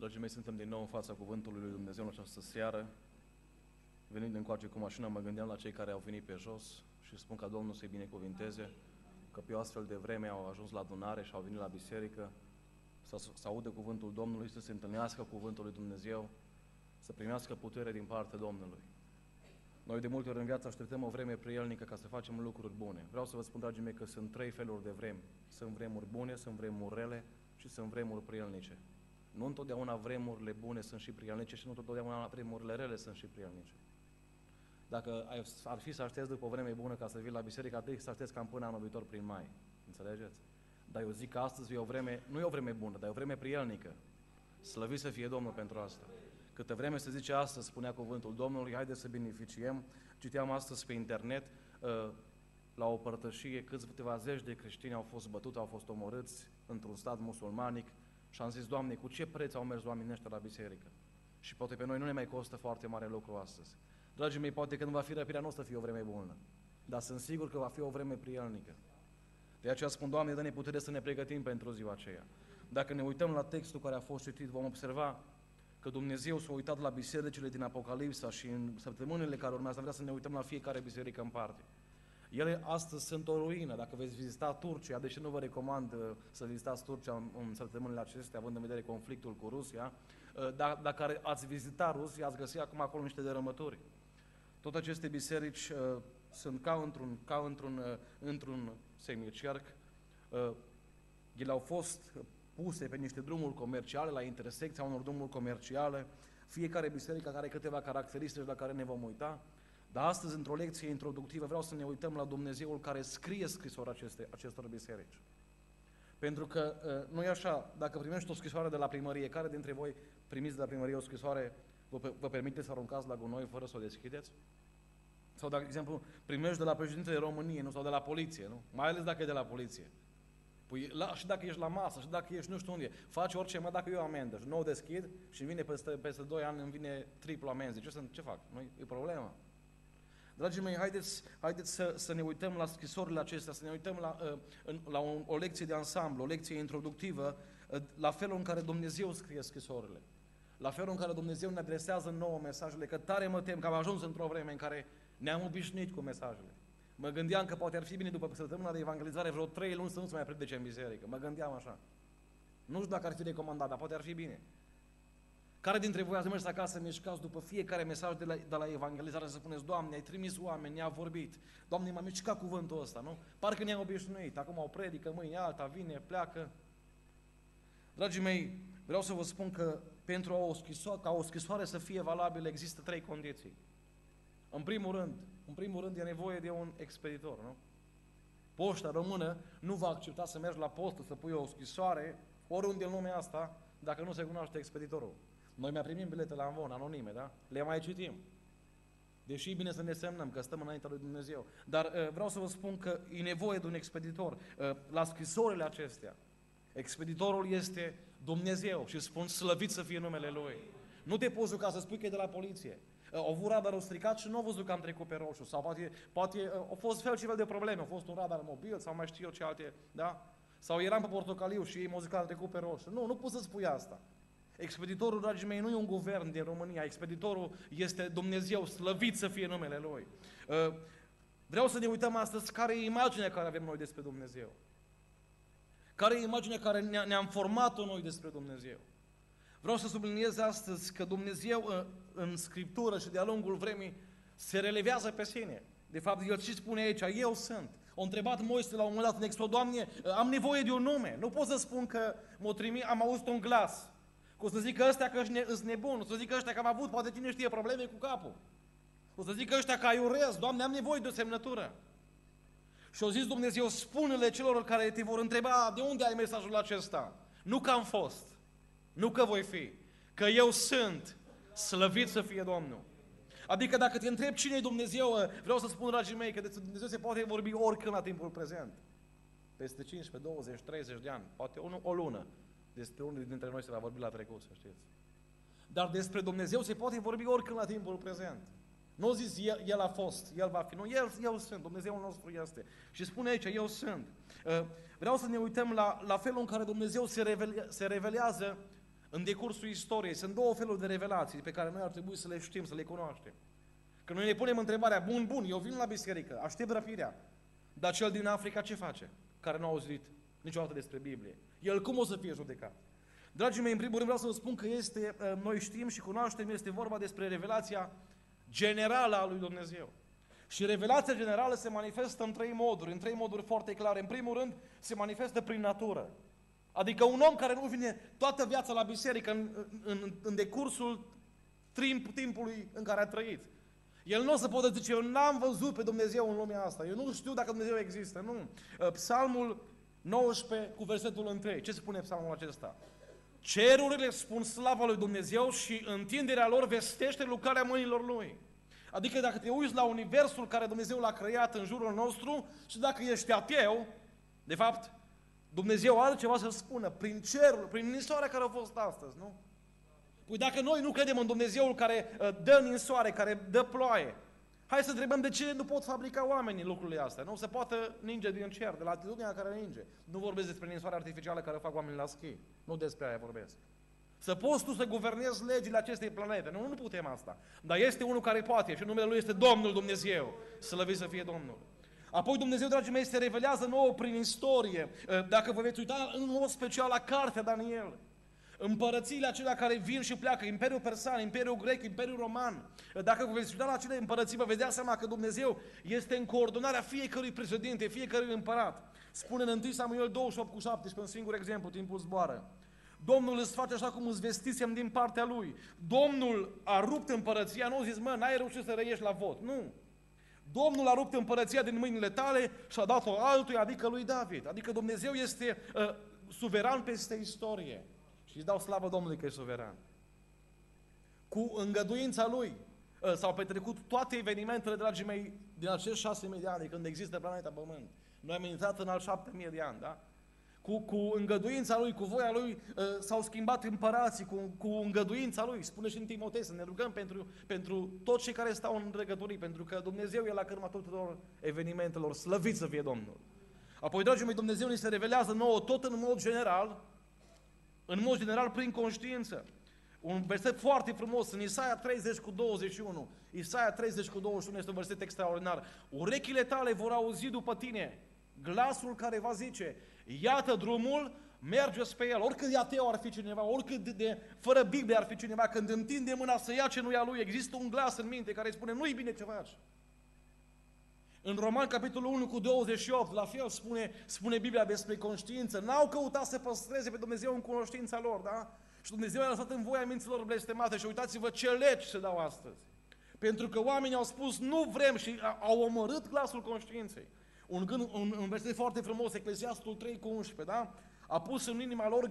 Dragii mei, suntem din nou în fața Cuvântului lui Dumnezeu în această seară. Venind încoace cu mașina, mă gândeam la cei care au venit pe jos și spun ca Domnul să-i binecuvinteze, că pe o astfel de vreme au ajuns la adunare și au venit la biserică, să audă cuvântul Domnului, să se întâlnească cuvântul lui Dumnezeu, să primească putere din partea Domnului. Noi de multe ori în viață așteptăm o vreme prielnică ca să facem lucruri bune. Vreau să vă spun, dragii mei, că sunt trei feluri de vremi. Sunt vremuri bune, sunt vremuri rele și sunt vremuri prielnice. Nu întotdeauna vremurile bune sunt și prielnice și nu întotdeauna vremurile rele sunt și prielnice. Dacă ar fi să aștepți după o vreme bună ca să vii la biserică, trebuie să aștepți cam până anul viitor prin mai. Înțelegeți? Dar eu zic că astăzi e o vreme, nu e o vreme bună, dar e o vreme prielnică. Slăvit să fie Domnul pentru asta. Câtă vreme se zice astăzi, spunea cuvântul Domnului, haideți să beneficiem. Citeam astăzi pe internet, la o părtășie, câteva zeci de creștini au fost bătuți, au fost omorâți într-un stat musulmanic și am zis, Doamne, cu ce preț au mers oamenii ăștia la biserică? Și poate pe noi nu ne mai costă foarte mare lucru astăzi. Dragii mei, poate când va fi răpirea nu o să fie o vreme bună, dar sunt sigur că va fi o vreme prielnică. De aceea spun, Doamne, dă-ne putere să ne pregătim pentru ziua aceea. Dacă ne uităm la textul care a fost citit, vom observa că Dumnezeu s-a uitat la bisericile din Apocalipsa și în săptămânile care urmează vrea să ne uităm la fiecare biserică în parte. Ele astăzi sunt o ruină. Dacă veți vizita Turcia, deși nu vă recomand să vizitați Turcia în săptămânile acestea, având în vedere conflictul cu Rusia, dacă ați vizita Rusia, ați găsi acum acolo niște dărâmături. Toate aceste biserici sunt ca într-un semicerc. Ele au fost puse pe niște drumuri comerciale, la intersecția unor drumuri comerciale. Fiecare biserică are câteva caracteristici la care ne vom uita. Dar astăzi, într-o lecție introductivă, vreau să ne uităm la Dumnezeul care scrie scrisoarea acestor biserici. Pentru că nu e așa, dacă primești o scrisoare de la primărie, care dintre voi primiți de la primărie o scrisoare, vă permite să aruncați la gunoi fără să o deschideți? Sau, de exemplu, primești de la președintele României, nu? Sau de la poliție, nu? Mai ales dacă e de la poliție. Păi, și dacă ești la masă, și dacă ești nu știu unde, faci orice, mă, dacă eu amendă și nu o deschid și îmi vine peste 2 ani, îmi vine triplu amenzii. Ce fac? Nu e problemă. Dragii mei, haideți să ne uităm la scrisorile acestea, să ne uităm la o lecție de ansamblu, o lecție introductivă, la felul în care Dumnezeu scrie scrisorile, la felul în care Dumnezeu ne adresează nouă mesajele, că tare mă tem că am ajuns într-o vreme în care ne-am obișnuit cu mesajele. Mă gândeam că poate ar fi bine după săptămâna de evangelizare vreo 3 luni să nu se mai predice în biserică. Mă gândeam așa. Nu știu dacă ar fi recomandat, dar poate ar fi bine. Care dintre voi ați mers acasă, mișcați după fiecare mesaj de la evangelizare să spuneți, Doamne, ai trimis oameni, ne-a vorbit. Doamne, m-a mișcat cuvântul ăsta, nu? Parcă ne-am obișnuit. Acum o predică, mâine alta, vine, pleacă. Dragii mei, vreau să vă spun că pentru ca o scrisoare să fie valabilă există 3 condiții. În primul rând e nevoie de un expeditor, nu? Poșta română nu va accepta să mergi la postă, să pui o scrisoare oriunde în lumea asta, dacă nu se cunoaște expeditorul. Noi mai primim bilete la amvon, anonime, da? Le mai citim. Deși e bine să ne semnăm, că stăm înaintea lui Dumnezeu. Dar vreau să vă spun că e nevoie de un expeditor. La scrisorile acestea, expeditorul este Dumnezeu și spun slăvit să fie numele Lui. Nu te poți juca să spui că e de la poliție. Au avut radarul stricat și nu au văzut că am trecut pe roșu. Sau poate au fost fel și fel de probleme. A fost un radar mobil sau mai știu eu ce alte, da? Sau eram pe portocaliu și ei m-au zis că am trecut pe roșu. Nu poți să spui asta. Expeditorul, dragii mei, nu e un guvern din România. Expeditorul este Dumnezeu, slăvit să fie numele Lui. Vreau să ne uităm astăzi care e imaginea care avem noi despre Dumnezeu. Care e imaginea care ne-am format-o noi despre Dumnezeu. Vreau să subliniez astăzi că Dumnezeu în Scriptură și de-a lungul vremii se relevează pe sine. De fapt, El și spune aici, eu sunt. O întrebat Moise la un moment dat în Exod, Doamne, am nevoie de un nume. Nu pot să spun că am auzit un glas. O să zic că ăștia că sunt nebun, o să zic că ăștia că am avut, poate cine știe, probleme cu capul. O să zic că ăștia că aiurez, Doamne, am nevoie de o semnătură. Și au zis Dumnezeu, spune-le celor care te vor întreba, de unde ai mesajul acesta? Nu că am fost, nu că voi fi, că eu sunt, slăvit să fie Domnul. Adică dacă te întreb cine e Dumnezeu, vreau să spun, dragii mei, că despre Dumnezeu se poate vorbi oricând la timpul prezent. Peste 15, 20, 30 de ani, poate o lună. Despre unul dintre noi se va vorbi la trecut, să știți. Dar despre Dumnezeu se poate vorbi oricând la timpul prezent. Nu zis, El a fost, El va fi. Nu, Eu sunt, Dumnezeul nostru este. Și spune aici, Eu sunt. Vreau să ne uităm la felul în care Dumnezeu se revelează în decursul istoriei. Sunt două feluri de revelații pe care noi ar trebui să le știm, să le cunoaștem. Că noi ne punem întrebarea, bun, eu vin la biserică, aștept răpirea, dar cel din Africa ce face? Care nu a auzit niciodată despre Biblie. El cum o să fie judecat? Dragii mei, în primul rând vreau să vă spun că noi știm și cunoaștem, este vorba despre revelația generală a lui Dumnezeu. Și revelația generală se manifestă în trei moduri foarte clare. În primul rând, se manifestă prin natură. Adică un om care nu vine toată viața la biserică în decursul timpului în care a trăit. El nu o să poată zice, eu n-am văzut pe Dumnezeu în lumea asta, eu nu știu dacă Dumnezeu există, nu. Psalmul 19 cu versetul 1. Ce spune psalmul acesta? Cerurile spun slava lui Dumnezeu și întinderea lor vestește lucrarea mâinilor Lui. Adică dacă te uiți la universul care Dumnezeu l-a creat în jurul nostru și dacă ești ateu, de fapt, Dumnezeu are ceva să spună prin cerul, prin ninsoarea care a fost astăzi, nu? Păi dacă noi nu credem în Dumnezeul care dă ninsoare, care dă ploaie, hai să întrebăm de ce nu pot fabrica oamenii lucrurile astea. Nu se poate ninge din cer, de la atitudinea care ninge. Nu vorbesc despre ninsoarea artificială care o fac oamenii la schi. Nu despre aia vorbesc. Să poți tu să guvernezi legile acestei planete. Nu putem asta. Dar este unul care poate și numele Lui este Domnul Dumnezeu. Slăvit să fie Domnul. Apoi Dumnezeu, dragii mei, se revelează nouă prin istorie. Dacă vă veți uita în mod special la cartea Daniel, împărățiile acelea care vin și pleacă, Imperiul Persan, Imperiul Grec, Imperiul Roman, dacă vă veți uita la acele împărății, vă veți da seama că Dumnezeu este în coordonarea fiecărui președinte, fiecărui împărat. Spune în 1 Samuel 28:17, un singur exemplu, timpul zboară. Domnul îți face așa cum îți vestisem din partea Lui. Domnul a rupt împărăția, nu a zis, n-ai reușit să reieși la vot. Nu. Domnul a rupt împărăția din mâinile tale și a dat-o altuia, adică lui David. Adică Dumnezeu este suveran peste istorie. Și îți dau slavă Domnului că e suveran. Cu îngăduința Lui s-au petrecut toate evenimentele, dragii mei, din acești 6.000 de ani, de când există planeta Pământ. Noi am intrat în al 7.000 de ani, da? Cu îngăduința Lui, cu voia Lui, s-au schimbat împărații, cu îngăduința Lui. Spune și în Timotei să ne rugăm pentru toți cei care stau în regătorii, pentru că Dumnezeu e la cârma tuturor evenimentelor. Slăvit să fie Domnul! Apoi, dragii mei, Dumnezeu ni se revelează nouă tot în mod general prin conștiință. Un verset foarte frumos în Isaia 30:21. Isaia 30:21 este un verset extraordinar. Urechile tale vor auzi după tine glasul care va zice, iată drumul, mergeți pe el. Oricât de ateu ar fi cineva, oricât de fără Biblie ar fi cineva, când întinde mâna să ia ce nu ia lui, există un glas în minte care spune, nu-i bine ce faci. În Roman, capitolul 1:28, la fel spune Biblia despre conștiință. N-au căutat să păstreze pe Dumnezeu în cunoștința lor, da? Și Dumnezeu i-a lăsat în voia minților blestemate și uitați-vă ce legi se dau astăzi. Pentru că oamenii au spus, nu vrem și au omorât glasul conștiinței. Un verset foarte frumos, Eclesiastul 3:11, da? A pus în inima lor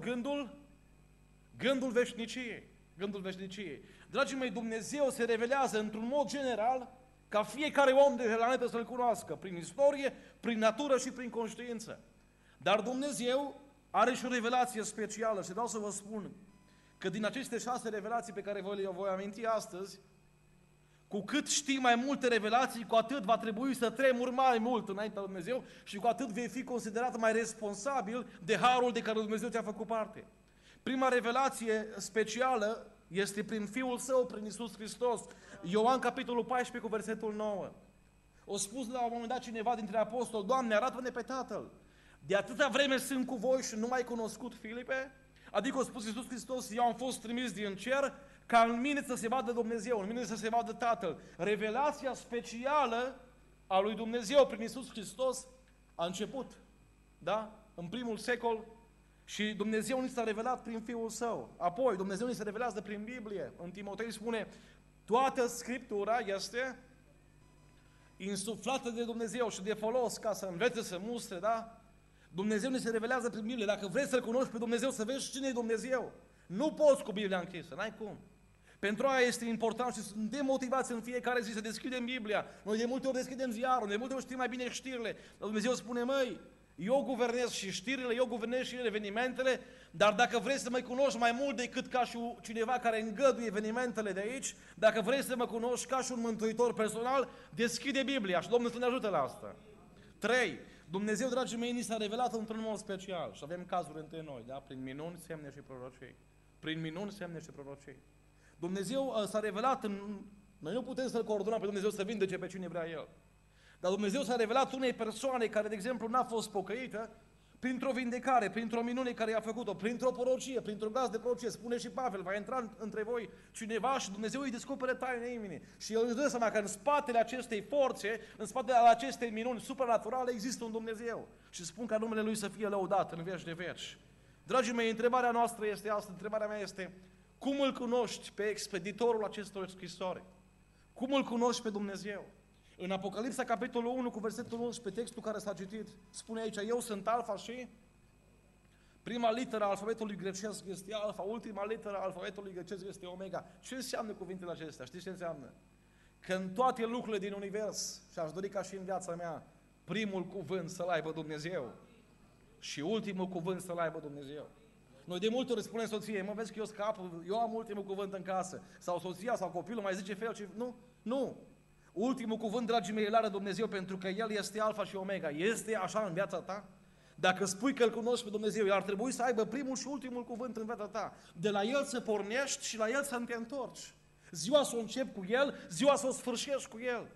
gândul veșniciei. Gândul veșniciei. Dragii mei, Dumnezeu se revelează într-un mod general ca fiecare om de pe planetă să-L cunoască, prin istorie, prin natură și prin conștiință. Dar Dumnezeu are și o revelație specială și vreau să vă spun că din aceste 6 revelații pe care vă le voi aminti astăzi, cu cât știi mai multe revelații, cu atât va trebui să tremuri mai mult înaintea lui Dumnezeu și cu atât vei fi considerat mai responsabil de harul de care Dumnezeu ți-a făcut parte. Prima revelație specială este prin Fiul Său, prin Iisus Hristos. Ioan, capitolul 14, cu versetul 9. O spus la un moment dat cineva dintre apostoli, Doamne, arată-ne pe Tatăl. De atâta vreme sunt cu voi și nu m-ai cunoscut, Filipe? Adică a spus Iisus Hristos, eu am fost trimis din cer ca în mine să se vadă Dumnezeu, în mine să se vadă Tatăl. Revelația specială a lui Dumnezeu prin Iisus Hristos a început, da? În primul secol. Și Dumnezeu ni s-a revelat prin Fiul Său. Apoi, Dumnezeu ni se revelează prin Biblie. În Timotei spune, toată Scriptura este insuflată de Dumnezeu și de folos ca să învețe, să mustre, da? Dumnezeu ni se revelează prin Biblie. Dacă vrei să-L cunoști pe Dumnezeu, să vezi cine e Dumnezeu. Nu poți cu Biblia închisă, n-ai cum. Pentru aia este important și suntem motivați în fiecare zi să deschidem Biblia. Noi de multe ori deschidem ziarul, de multe ori știm mai bine știrile. Dar Dumnezeu spune, măi, eu guvernez și știrile, eu guvernez și evenimentele, dar dacă vrei să mă cunoști mai mult decât ca și cineva care îngăduie evenimentele de aici, dacă vrei să mă cunoști ca și un mântuitor personal, deschide Biblia și Domnul să ne ajute la asta. 3. Dumnezeu, dragii mei, ni s-a revelat într-un mod special și avem cazuri între noi, da? Prin minuni, semne și prorocii. Prin minuni, semne și prorocii. Dumnezeu s-a revelat Noi nu putem să-L coordonăm pe Dumnezeu să vindece pe cine vrea El. Dar Dumnezeu s-a revelat unei persoane care, de exemplu, n-a fost pocăită, printr-o vindecare, printr-o minune care i-a făcut-o, printr-o prorocie, printr-o glas de prorocie. Spune și Pavel, va intra între voi cineva și Dumnezeu îi descoperă tainele inimii. Și el își dă seama că în spatele acestei forțe, în spatele acestei minuni supranaturale, există un Dumnezeu. Și spun ca numele Lui să fie lăudat în veci de veci. Dragii mei, întrebarea noastră este asta, întrebarea mea este: cum îl cunoști pe expeditorul acestor scrisori? Cum îl cunoști pe Dumnezeu? În Apocalipsa, capitolul 1, cu versetul 11, textul care s-a citit, spune aici: eu sunt Alfa și prima literă a alfabetului grecesc este Alfa, ultima literă a alfabetului grecesc este Omega. Ce înseamnă cuvintele acestea? Știți ce înseamnă? Că în toate lucrurile din univers, și aș dori ca și în viața mea, primul cuvânt să-l aibă Dumnezeu și ultimul cuvânt să-l aibă Dumnezeu. Noi de multe ori spunem soției: mă, vezi că eu scap, eu am ultimul cuvânt în casă. Sau soția sau copilul mai zice fel ce... Nu. Ultimul cuvânt, dragii mei, îl are Dumnezeu, pentru că El este Alfa și Omega. Este așa în viața ta? Dacă spui că îl cunoști pe Dumnezeu, El ar trebui să aibă primul și ultimul cuvânt în viața ta. De la El să pornești și la El să te întorci. Ziua să o începi cu El, ziua să o sfârșești cu El.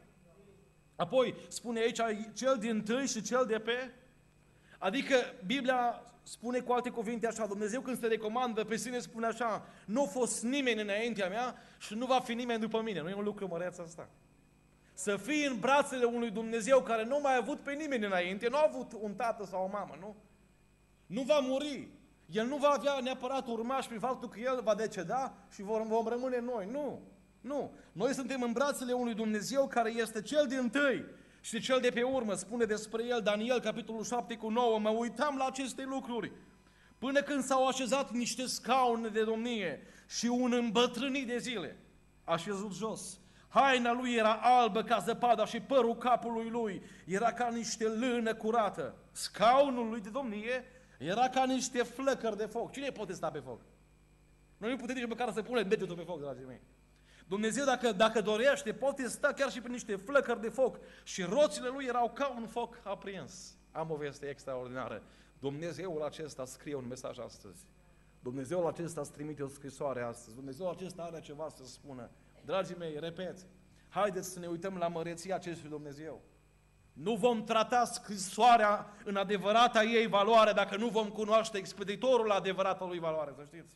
Apoi spune aici cel din tâi și cel de pe... Adică Biblia spune cu alte cuvinte așa: Dumnezeu când se recomandă pe sine spune așa: nu a fost nimeni înaintea mea și nu va fi nimeni după mine. Nu e un lucru măreț asta? Să fii în brațele unui Dumnezeu care nu mai a avut pe nimeni înainte, nu a avut un tată sau o mamă, nu? Nu va muri. El nu va avea neapărat urmași prin faptul că El va deceda și vom rămâne noi. Nu. Noi suntem în brațele unui Dumnezeu care este cel dintâi și cel de pe urmă. Spune despre El Daniel, capitolul 7 cu 9: mă uitam la aceste lucruri până când s-au așezat niște scaune de domnie și un îmbătrânit de zile a șezut jos. Haina lui era albă ca zăpada și părul capului lui era ca niște lână curată. Scaunul lui de domnie era ca niște flăcări de foc. Cine poate sta pe foc? Noi nu putem nici măcar să punem degetul pe foc, dragii mei. Dumnezeu, dacă dorește, poate sta chiar și pe niște flăcări de foc. Și roțile lui erau ca un foc aprins. Am o veste extraordinară. Dumnezeul acesta scrie un mesaj astăzi. Dumnezeul acesta îți trimite o scrisoare astăzi. Dumnezeul acesta are ceva să spună. Dragii mei, repet, haideți să ne uităm la măreția acestui Dumnezeu. Nu vom trata scrisoarea în adevărata ei valoare dacă nu vom cunoaște expeditorul la adevărata lui valoare, să știți.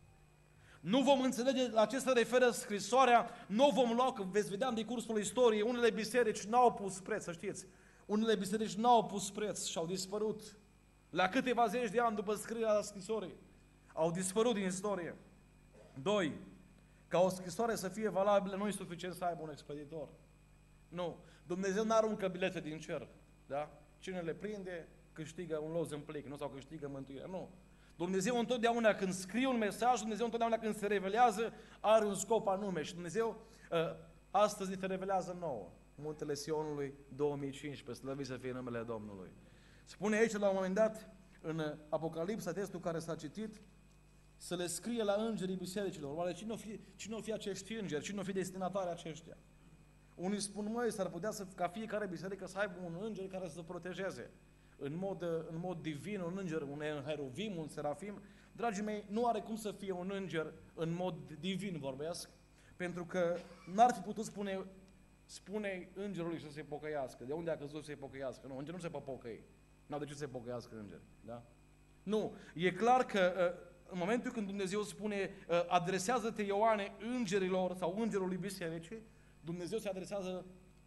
Nu vom înțelege la ce se referă scrisoarea, nu vom lua, că veți vedea în decursul istoriei, unele biserici n-au pus preț, să știți. Unele biserici n-au pus preț și au dispărut. La câteva zeci de ani după scrierea scrisorii, au dispărut din istorie. 2. Ca o scrisoare să fie valabilă, nu e suficient să aibă un expeditor. Nu. Dumnezeu nu aruncă bilete din cer. Da? Cine le prinde, câștigă un loz în plic, nu? Sau câștigă mântuirea. Nu. Dumnezeu întotdeauna când scrie un mesaj, Dumnezeu întotdeauna când se revelează, are un scop anume. Și Dumnezeu astăzi ne se revelează nouă. Muntele Sionului 2015, slăvit să fie numele Domnului. Spune aici la un moment dat, în Apocalipsa, textul care s-a citit, să le scrie la îngerii bisericilor. Oare cine o fi acești îngeri? Cine o fi destinatari aceștia? Unii spun: măi, s-ar putea ca fiecare biserică să aibă un înger care să se protejeze. În mod divin, un înger, un heruvim, un serafim. Dragii mei, nu are cum să fie un înger în mod divin, vorbesc, pentru că n-ar fi putut spune îngerului să se pocăiască. De unde a căzut să se pocăiască? Nu, îngerul nu se poate pocăi. N-au de ce să se pocăiască îngeri. Da? Nu, e clar că în momentul când Dumnezeu spune: adresează-te, Ioane, îngerilor sau îngerului bisericii, Dumnezeu se adresează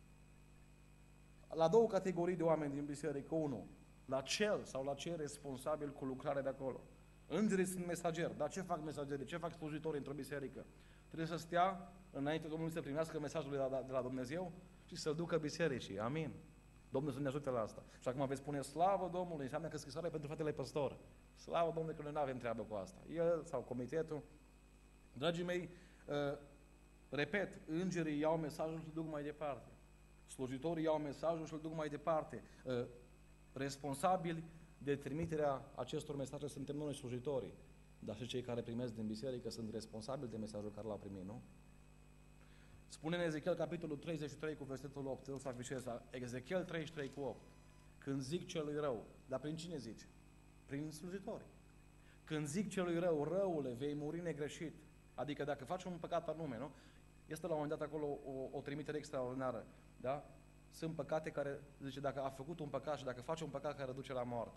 la două categorii de oameni din biserică. Unu, la cel sau la cei responsabili cu lucrarea de acolo. Îngerii sunt mesageri. Dar ce fac mesagerii? Ce fac slujitorii într-o biserică? Trebuie să stea înainte Domnului să primească mesajul de la Dumnezeu și să-l ducă bisericii. Amin. Domnul să ne ajute la asta. Și acum veți spune: slavă Domnului, înseamnă că scrisoarea e pentru fratele păstor. Slavă Domnului că noi nu avem treabă cu asta. El sau comitetul. Dragii mei, repet, îngerii iau mesajul și îl duc mai departe. Slujitorii iau mesajul și îl duc mai departe. Responsabili de trimiterea acestor mesaje suntem noi, slujitorii. Dar și cei care primesc din biserică sunt responsabili de mesajul care l-au primit, nu? Spune în Ezechiel, capitolul 33 cu versetul 8, o să afișez, Ezechiel 33 cu 8. Când zic celui rău, dar prin cine zici? Prin slujitori. Când zic celui rău, răule, vei muri negreșit. Adică dacă faci un păcat anume, nu? Este la un moment dat acolo o trimitere extraordinară, da? Sunt păcate care, zice, dacă a făcut un păcat și dacă face un păcat care duce la moarte.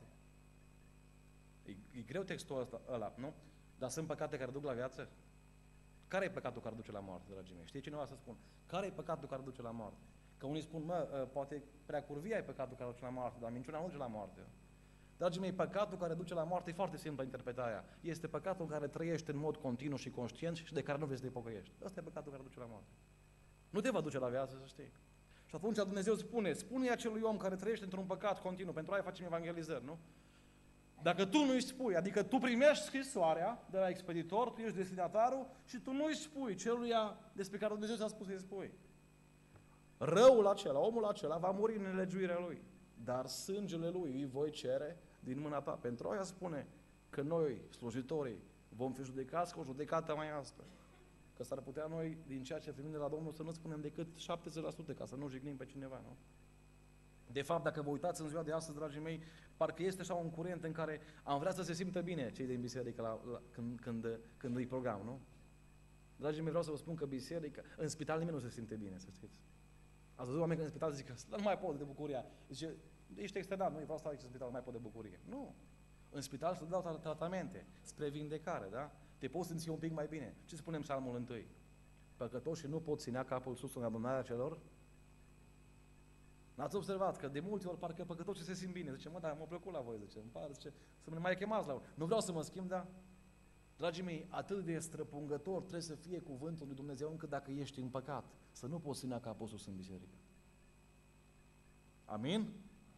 E greu textul ăla, nu? Dar sunt păcate care duc la viață? Care e păcatul care duce la moarte, dragii mei? Știe cineva să spun? Care e păcatul care duce la moarte? Că unii spun, poate prea curvia e păcatul care duce la moarte, dar minciuna nu duce la moarte. Dragii mei, păcatul care duce la moarte e foarte simplu interpretarea. Este păcatul în care trăiești în mod continuu și conștient și de care nu vrei să te pocăiești. Ăsta e păcatul care duce la moarte. Nu te va duce la viață, să știi. Și atunci Dumnezeu spune acelui om care trăiește într-un păcat continuu, pentru aia facem evangelizări, nu? Dacă tu nu îi spui, adică tu primești scrisoarea de la expeditor, tu ești destinatarul și tu nu îi spui celuia despre care Dumnezeu ți-a spus să-i spui. Răul acela, omul acela va muri în nelegiuirea lui, dar sângele lui îi voi cere din mâna ta. Pentru aia spune că noi, slujitorii, vom fi judecați cu o judecată mai aspră. Că s-ar putea noi, din ceea ce primim de la Domnul, să nu spunem decât 70%, ca să nu jignim pe cineva, nu? De fapt, dacă vă uitați în ziua de astăzi, dragii mei, parcă este așa un curent în care am vrea să se simtă bine cei din biserică când îi program, nu? Dragii mei, vreau să vă spun că biserică, în spital nimeni nu se simte bine, să știți. Ați văzut oameni în spital zic că nu mai pot de bucuria. Zice, ești externat, nu vreau să stau aici în spital, nu mai pot de bucurie. Nu. În spital se dau tratamente spre vindecare, da? Te poți simți un pic mai bine. Ce spunem Psalmul 1? Păcătoșii nu pot ținea capul sus în adunarea celor. N-ați observat că de multe ori parcă păcătoșii se simt bine. Zice, dar m-a plăcut la voi, zice, îmi pare, zice, să mă mai chemați la voi. Nu vreau să mă schimb, dar, dragii mei, atât de străpungător trebuie să fie cuvântul lui Dumnezeu încât dacă ești în păcat, să nu poți ținea capul sus în biserică. Amin?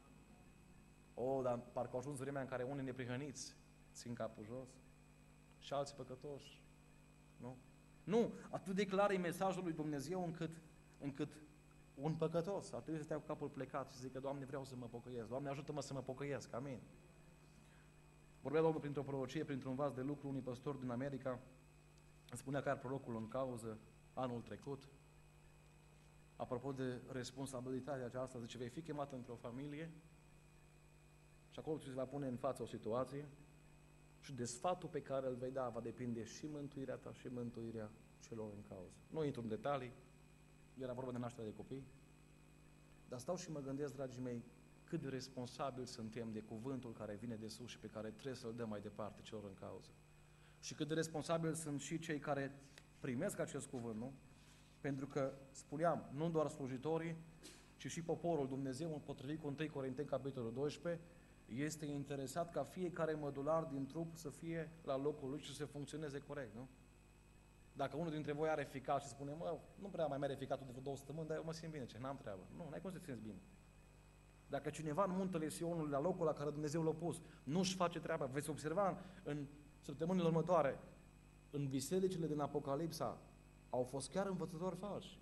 Dar parcă a ajuns vremea în care unii neprihăniți țin capul jos și alții păcătoși. Nu? Nu, atât de clar e mesajul lui Dumnezeu încât un păcătos ar trebui să stea cu capul plecat și să zică, Doamne, vreau să mă pocăiesc. Doamne, ajută-mă să mă pocăiesc. Amin. Vorbea Domnul printr-o prorocie, printr-un vas de lucru, unui păstor din America, spunea că era prorocul în cauză anul trecut. Apropo de responsabilitatea aceasta, zice, vei fi chemat într-o familie și acolo ți se va pune în față o situație și de sfatul pe care îl vei da va depinde și mântuirea ta și mântuirea celor în cauză. Nu intru în detalii, era vorba de nașterea de copii, dar stau și mă gândesc, dragii mei, cât de responsabili suntem de cuvântul care vine de sus și pe care trebuie să-l dăm mai departe celor în cauză. Și cât de responsabili sunt și cei care primesc acest cuvânt, nu? Pentru că, spuneam, nu doar slujitorii, ci și poporul Dumnezeu, potrivit cu 1 Corinteni, capitolul 12, este interesat ca fiecare mădular din trup să fie la locul lui și să funcționeze corect, nu? Dacă unul dintre voi are ficat și spune, nu prea mai merge ficatul de vreo 2 săptămâni, dar eu mă simt bine, ce n-am treabă. Nu, n-ai cum să te simți bine. Dacă cineva în muntele Sionului, la locul la care Dumnezeu l-a pus, nu-și face treaba, veți observa în săptămânile următoare, în bisericile din Apocalipsa, au fost chiar învățători falși.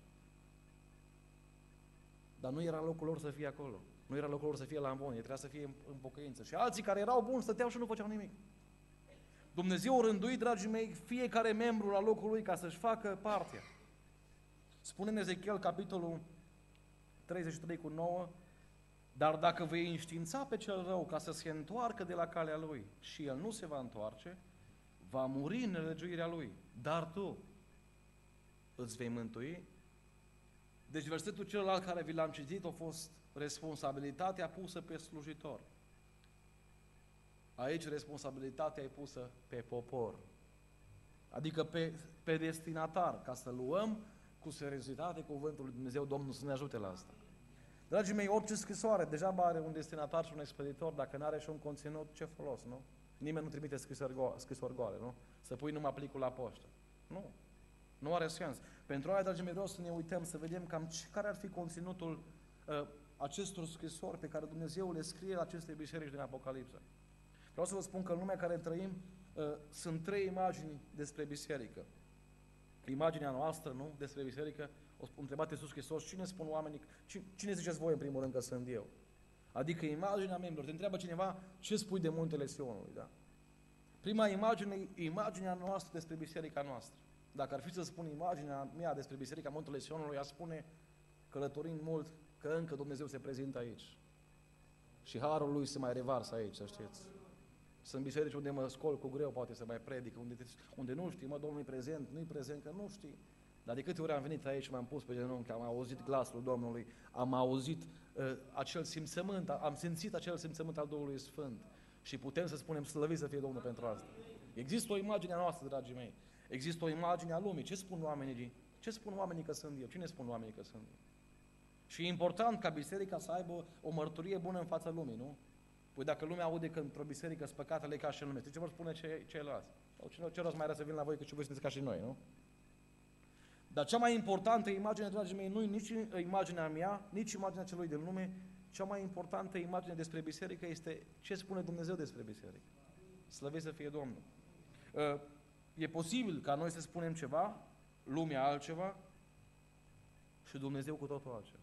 Dar nu era locul lor să fie acolo. Nu era locul lor să fie la ambonie, trebuia să fie în pocăință. Și alții care erau buni stăteau și nu făceau nimic. Dumnezeu a rânduit, dragii mei, fiecare membru la locul lui ca să-și facă partea. Spune în Ezechiel, capitolul 33:9, dar dacă vei înștiința pe cel rău ca să se întoarcă de la calea lui și el nu se va întoarce, va muri în nelegiuirea lui, dar tu îți vei mântui. Deci versetul celălalt care vi l-am citit a fost responsabilitatea pusă pe slujitor. Aici responsabilitatea e pusă pe popor. Adică pe destinatar, ca să luăm cu seriozitate cuvântul lui Dumnezeu, Domnul să ne ajute la asta. Dragii mei, orice scrisoare deja are un destinatar și un expeditor, dacă nu are și un conținut, ce folos, nu? Nimeni nu trimite scrisori goale, nu? Să pui numai plicul la poștă. Nu. Nu are sens. Pentru aia, dragii mei, vreau să ne uităm, să vedem cam care ar fi conținutul acestor scrisori pe care Dumnezeu le scrie la aceste biserici din Apocalipsă. Vreau să vă spun că în lumea în care trăim sunt 3 imagini despre biserică. Imaginea noastră, nu? Despre biserică, o întrebat Iisus Hristos, cine spun oamenii, cine ziceți voi în primul rând că sunt eu? Adică imaginea membrilor. Te întreabă cineva, ce spui de muntele Sionului, da? Prima imagine e imaginea noastră despre biserica noastră. Dacă ar fi să spun imaginea mea despre biserica muntele Sionului, aș spune, călătorind mult, că încă Dumnezeu se prezintă aici. Și harul lui se mai revarsă aici, să știți. Sunt biserici unde mă scol cu greu, poate să mai predic, unde nu știi, Domnul e prezent, nu-i prezent, că nu știi. Dar de câte ori am venit aici și m-am pus pe genunchi, am auzit glasul Domnului, am auzit acel simțământ, am simțit acel simțământ al Duhului Sfânt. Și putem să spunem, slăvit să fie Domnul pentru asta. Există o imagine a noastră, dragii mei. Există o imagine a lumii. Ce spun oamenii? Ce spun oamenii că sunt eu? Cine spun oamenii că sunt eu? Și e important ca biserica să aibă o mărturie bună în fața lumii, nu? Păi dacă lumea aude că într-o biserică sunt păcatele ca și în lume, ce vor spune ceilalți? Sau ceilalți mai era să vin la voi că și voi sunteți ca și noi, nu? Dar cea mai importantă imagine, dragii mei, nu e nici imaginea mea, nici imaginea celui din lume. Cea mai importantă imagine despre biserică este ce spune Dumnezeu despre biserică. Slăvit să fie Domnul. E posibil ca noi să spunem ceva, lumea altceva și Dumnezeu cu totul altceva.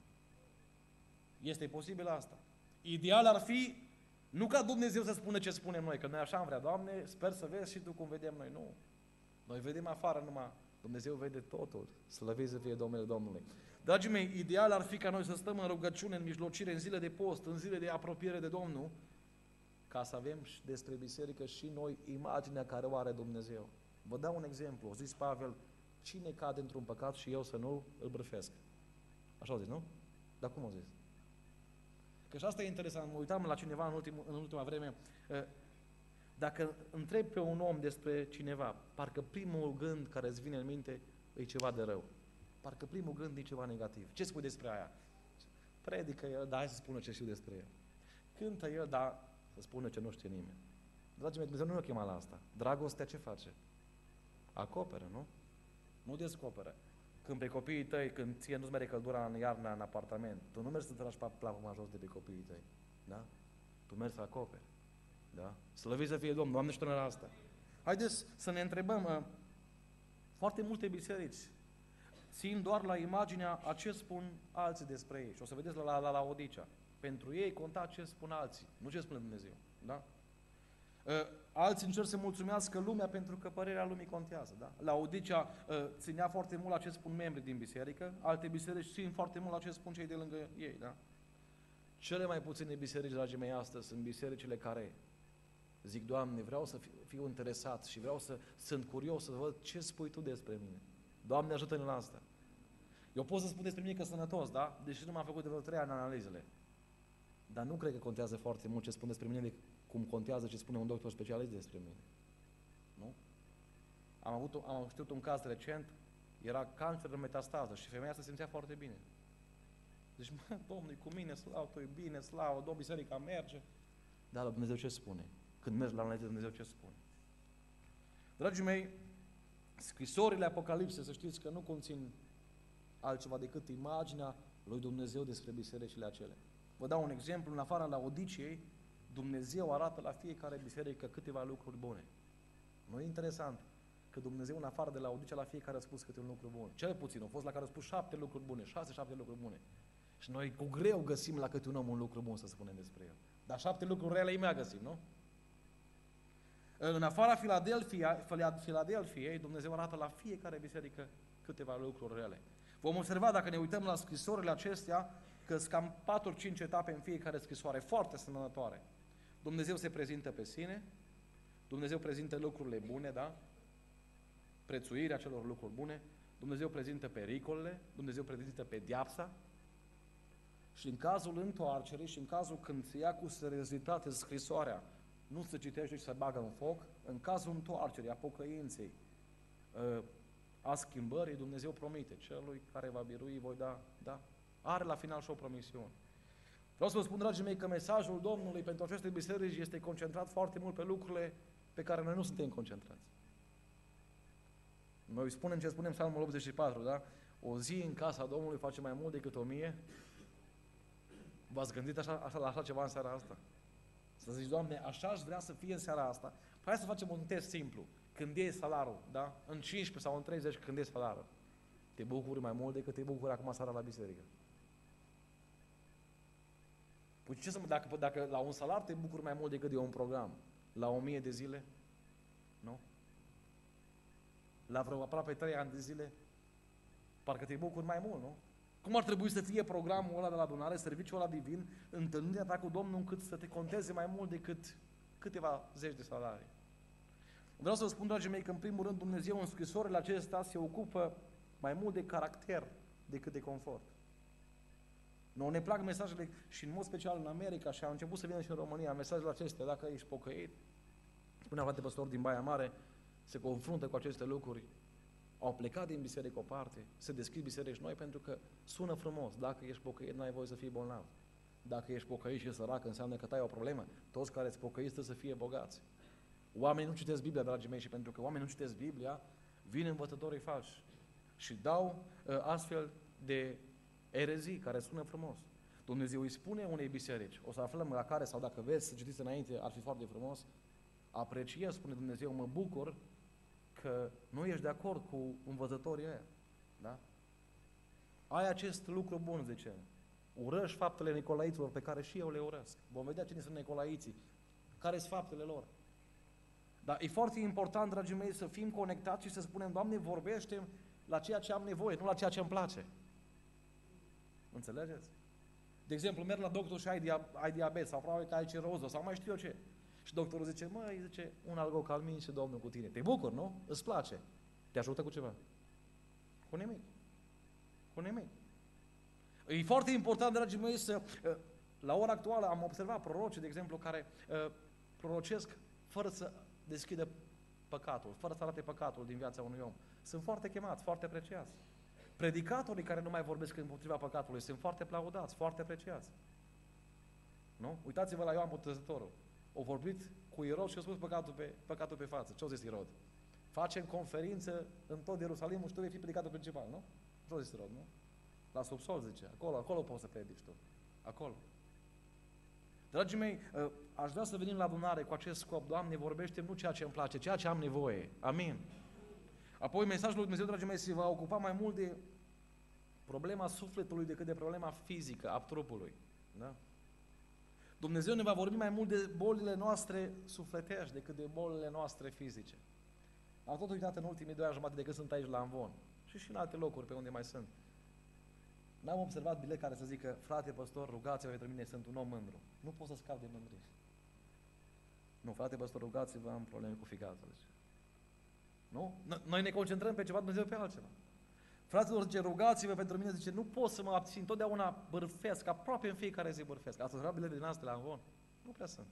Este posibil asta. Ideal ar fi nu ca Dumnezeu să spună ce spunem noi, că noi așa am vrea, Doamne, sper să vezi și Tu cum vedem noi. Nu. Noi vedem afară numai, Dumnezeu vede totul. Slăvit să fie Domnul Domnului. Dragii mei, ideal ar fi ca noi să stăm în rugăciune, în mijlocire, în zile de post, în zile de apropiere de Domnul, ca să avem despre biserică și noi imaginea care o are Dumnezeu. Vă dau un exemplu. O zis Pavel, cine cade într-un păcat și eu să nu îl bârfesc? Așa au zis, nu? Dar cum au zis? Că și asta e interesant. Mă uitam la cineva în ultima vreme. Dacă întrebi pe un om despre cineva, parcă primul gând care îți vine în minte e ceva de rău. Parcă primul gând e ceva negativ. Ce spui despre aia? Predică el, dar hai să spună ce știu despre el. Cântă el, dar să spună ce nu știe nimeni. Dragii mei, Dumnezeu nu ne-a chemat la asta. Dragostea ce face? Acoperă, nu? Nu descoperă. Când pe copiii tăi, când ție nu-ți mere căldura în iarna în apartament, tu nu mergi să tragi plapuma jos de pe copiii tăi. Da? Tu mergi să acoperi. Da? Slăvit să fie Domnul, Doamne, și la asta. Haideți să ne întrebăm, foarte multe biserici țin doar la imaginea a ce spun alții despre ei. Și o să vedeți la Laodicea. Pentru ei conta ce spun alții, nu ce spune Dumnezeu. Da? Alții încerc să mulțumească lumea pentru că părerea lumii contează. Da? Laodicea ținea foarte mult la ce spun membrii din biserică, alte biserici țin foarte mult la ce spun cei de lângă ei. Da? Cele mai puține biserici, dragii mei, astăzi sunt bisericile care zic, Doamne, vreau să fiu interesat și sunt curios să văd ce spui Tu despre mine. Doamne, ajută-ne la asta. Eu pot să spun despre mine că sunt sănătos, da? Deși nu m-am făcut de vreo 3 ani analizele. Dar nu cred că contează foarte mult ce spun despre mine, cum contează ce spune un doctor specialist despre mine. Nu? Am știut un caz recent, era cancer în metastază și femeia se simțea foarte bine. Deci, Domnul, cu mine, slavă, Tu e bine, slavă, Domnul, biserica merge. Dar la Dumnezeu ce spune? Când mergi la analiză, Dumnezeu ce spune? Dragii mei, scrisorile Apocalipsei, să știți că nu conțin altceva decât imaginea lui Dumnezeu despre bisericile acelea. Vă dau un exemplu, în afara Laodiciei, Dumnezeu arată la fiecare biserică câteva lucruri bune. Nu e interesant că Dumnezeu, în afară de Laodicea, la fiecare a spus câte un lucru bun. Cel puțin, au fost la care a spus 7 lucruri bune, 6-7 lucruri bune. Și noi cu greu găsim la câte un om un lucru bun să spunem despre el. Dar 7 lucruri rele imediat găsim, nu? În afara Filadelfiei, Dumnezeu arată la fiecare biserică câteva lucruri rele. Vom observa, dacă ne uităm la scrisorile acestea, că sunt cam 4-5 etape în fiecare scrisoare, foarte sănătoare. Dumnezeu se prezintă pe sine, Dumnezeu prezintă lucrurile bune, da? Prețuirea celor lucruri bune, Dumnezeu prezintă pericolele, Dumnezeu prezintă pedeapsa și în cazul întoarcerii și în cazul când se ia cu seriozitate scrisoarea, nu se citește și se bagă în foc, în cazul întoarcerii, a pocăinței, a schimbării, Dumnezeu promite, celui care va birui voi da. Are la final și o promisiune. Vreau să vă spun, dragii mei, că mesajul Domnului pentru aceste biserici este concentrat foarte mult pe lucrurile pe care noi nu suntem concentrați. Noi spunem ce spunem Psalmul 84, da? O zi în casa Domnului face mai mult decât 1000. V-ați gândit la așa ceva în seara asta? Să zici, Doamne, așa aș vrea să fie în seara asta. Hai să facem un test simplu. Când iei salarul, da? În 15 sau în 30, când iei salarul, te bucuri mai mult decât te bucuri acum seara la biserică. Păi ce să dacă la un salar te bucuri mai mult decât de un program, la 1000 de zile? Nu? La vreo aproape 3 ani de zile? Parcă te bucuri mai mult, nu? Cum ar trebui să fie programul ăla de la adunare, serviciul ăla divin, întâlnirea ta cu Domnul, încât să te conteze mai mult decât câteva zeci de salarii. Vreau să vă spun, dragii mei, că în primul rând Dumnezeu în scrisorile acestea se ocupă mai mult de caracter decât de confort. Noi ne plac mesajele și în mod special în America și a început să vină și în România mesajele acestea, dacă ești pocăit. Spunea frate păstor din Baia Mare, se confruntă cu aceste lucruri, au plecat din biserică o parte, se deschid biserici noi pentru că sună frumos. Dacă ești pocăit, n-ai voie să fii bolnav. Dacă ești pocăit și sărac, înseamnă că ai o problemă. Toți care îți pocăiți trebuie să fie bogați. Oamenii nu citesc Biblia, dragii mei, și pentru că oamenii nu citesc Biblia, vin învățătorii falși și dau astfel de erezii care sună frumos. Dumnezeu îi spune unei biserici, o să aflăm la care, sau dacă vezi să citiți înainte, ar fi foarte frumos, apreciez, spune Dumnezeu, mă bucur că nu ești de acord cu învățătorii ăia. Da? Ai acest lucru bun, zice. Urăși faptele nicolaiților pe care și eu le urăsc. Vom vedea cine sunt nicolaiții, care sunt faptele lor. Dar e foarte important, dragii mei, să fim conectați și să spunem, Doamne, vorbește la ceea ce am nevoie, nu la ceea ce îmi place. Înțelegeți? De exemplu, merg la doctor și ai diabet sau probabil că ai ciroză sau mai știu eu ce. Și doctorul zice, măi, zice, un algocalmin și Domnul cu tine. Te bucur, nu? Îți place. Te ajută cu ceva? Cu nimic. Cu nimic. E foarte important, dragii mei, să... La ora actuală am observat proroci, de exemplu, care prorocesc fără să deschidă păcatul, fără să arate păcatul din viața unui om. Sunt foarte chemați, foarte apreciați. Predicatorii care nu mai vorbesc împotriva păcatului sunt foarte plaudați, foarte apreciați. Nu? Uitați-vă la Ioan Botezătorul. Au vorbit cu Irod și a spus păcatul pe față. Ce-a zis Irod? Facem conferință în tot Ierusalimul și tu vei fi predicatul principal, nu? Ce-a zis Irod, nu? La subsol, zice. Acolo poți să predici tu. Acolo. Dragii mei, aș vrea să venim la adunare cu acest scop. Doamne, vorbește nu ceea ce îmi place, ceea ce am nevoie. Amin. Apoi mesajul lui Dumnezeu, dragii mei, se va ocupa mai mult de problema sufletului decât de problema fizică a trupului. Da? Dumnezeu ne va vorbi mai mult de bolile noastre sufletești decât de bolile noastre fizice. Am tot uitat în ultimii 2 ani jumate de când sunt aici la Amvon și în alte locuri pe unde mai sunt. N-am observat bilet care să zică, frate păstor, rugați-vă pentru mine, sunt un om mândru. Nu pot să scap de mândrie. Nu, frate păstor, rugați-vă, am probleme cu ficatul. Nu? Noi ne concentrăm pe ceva, Dumnezeu pe altceva. Fraților, zice, rugați-vă pentru mine, zice, nu pot să mă abțin, totdeauna bârfesc, aproape în fiecare zi bârfesc. Ați observat bilete din astea la Amvon? Nu prea sunt.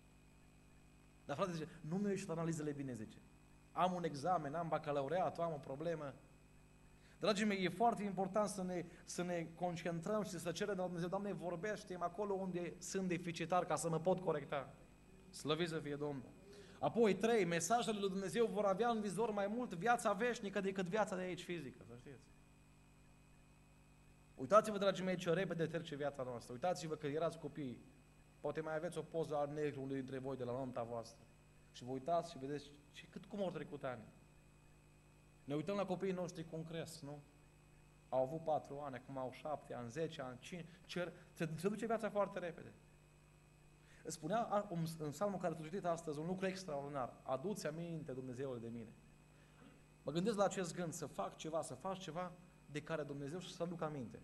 Dar frate zice, nu mi-au ieșit analizele bine, zice. Am un examen, am bacalaureat, am o problemă. Dragii mei, e foarte important să ne concentrăm și să cerem de la Dumnezeu, Doamne, vorbește-mi acolo unde sunt deficitar ca să mă pot corecta. Slăvit să fie Domnul. Apoi, 3, mesajele lui Dumnezeu vor avea în vizor mai mult viața veșnică decât viața de aici fizică, să știți. Uitați-vă, dragii mei, ce repede trece viața noastră. Uitați-vă că erați copii. Poate mai aveți o poză al negrului dintre voi de la nunta voastră. Și vă uitați și vedeți cum au trecut ani. Ne uităm la copiii noștri cum cresc, nu? Au avut 4 ani, acum au 7 ani, 10 ani, 5, se duce viața foarte repede. Spunea în psalmul care s-a citit astăzi un lucru extraordinar. Adu-ți aminte, Dumnezeule, de mine. Mă gândesc la acest gând, să faci ceva de care Dumnezeu să aducă aminte.